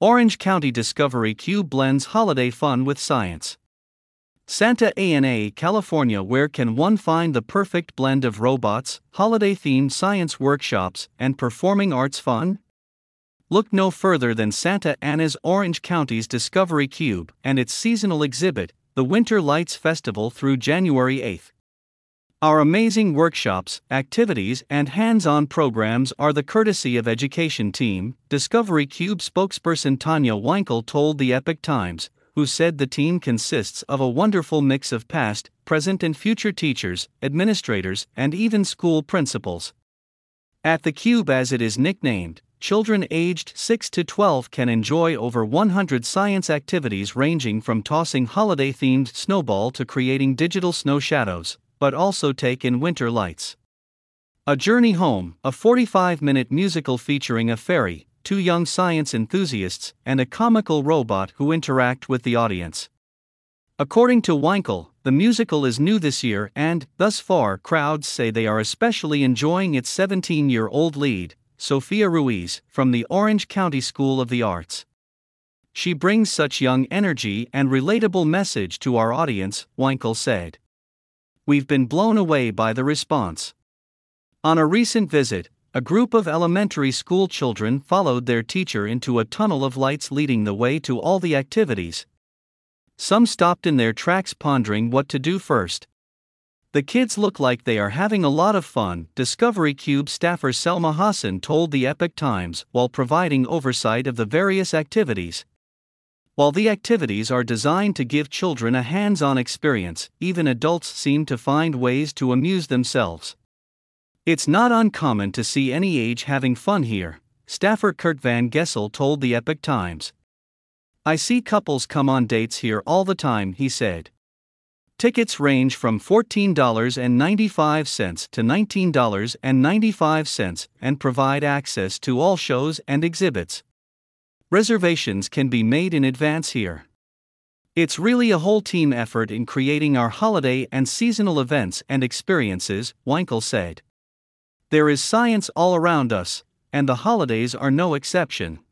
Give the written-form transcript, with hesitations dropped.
Orange County Discovery Cube blends holiday fun with science. Santa Ana, California. Where can one find the perfect blend of robots, holiday-themed science workshops, and performing arts fun? Look no further than Santa Ana's Orange County's Discovery Cube and its seasonal exhibit, the Winter Lights Festival, through January 8th. Our amazing workshops, activities, and hands-on programs are the courtesy of Education Team, Discovery Cube spokesperson Tanya Winkle told the Epoch Times, who said the team consists of a wonderful mix of past, present and future teachers, administrators, and even school principals. At the Cube, as it is nicknamed, children aged 6 to 12 can enjoy over 100 science activities ranging from tossing holiday-themed snowball to creating digital snow shadows, but also take in winter lights. A Journey Home, a 45-minute musical featuring a fairy, two young science enthusiasts, and a comical robot who interact with the audience. According to Winkle, the musical is new this year and, thus far, crowds say they are especially enjoying its 17-year-old lead, Sophia Ruiz, from the Orange County School of the Arts. She brings such young energy and relatable message to our audience, Winkle said. We've been blown away by the response. On a recent visit, a group of elementary school children followed their teacher into a tunnel of lights leading the way to all the activities. Some stopped in their tracks pondering what to do first. The kids look like they are having a lot of fun, Discovery Cube staffer Selma Hassan told the Epoch Times, while providing oversight of the various activities. While the activities are designed to give children a hands-on experience, even adults seem to find ways to amuse themselves. It's not uncommon to see any age having fun here, staffer Kurt Van Gessel told the Epoch Times. I see couples come on dates here all the time, he said. Tickets range from $14.95 to $19.95 and provide access to all shows and exhibits. Reservations can be made in advance here. It's really a whole team effort in creating our holiday and seasonal events and experiences, Winkle said. There is science all around us, and the holidays are no exception.